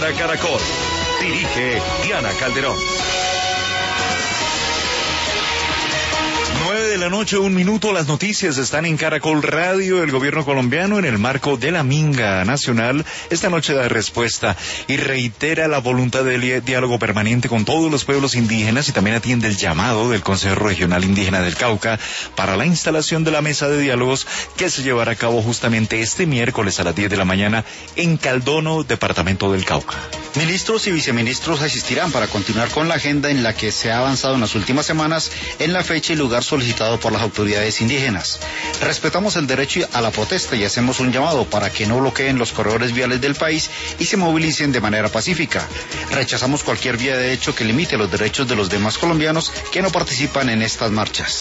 emisora Caracol. Dirige Diana Calderón. 9:01 p.m, las noticias están en Caracol Radio. El gobierno colombiano, en el marco de la Minga Nacional, esta noche da respuesta y reitera la voluntad de diálogo permanente con todos los pueblos indígenas, y también atiende el llamado del Consejo Regional Indígena del Cauca para la instalación de la mesa de diálogos que se llevará a cabo justamente este miércoles a las 10 de la mañana en Caldono, departamento del Cauca. Ministros y viceministros asistirán para continuar con la agenda en la que se ha avanzado en las últimas semanas en la fecha y lugar solicitado por las autoridades indígenas. Respetamos el derecho a la protesta y hacemos un llamado para que no bloqueen los corredores viales del país y se movilicen de manera pacífica. Rechazamos cualquier vía de hecho que limite los derechos de los demás colombianos que no participan en estas marchas.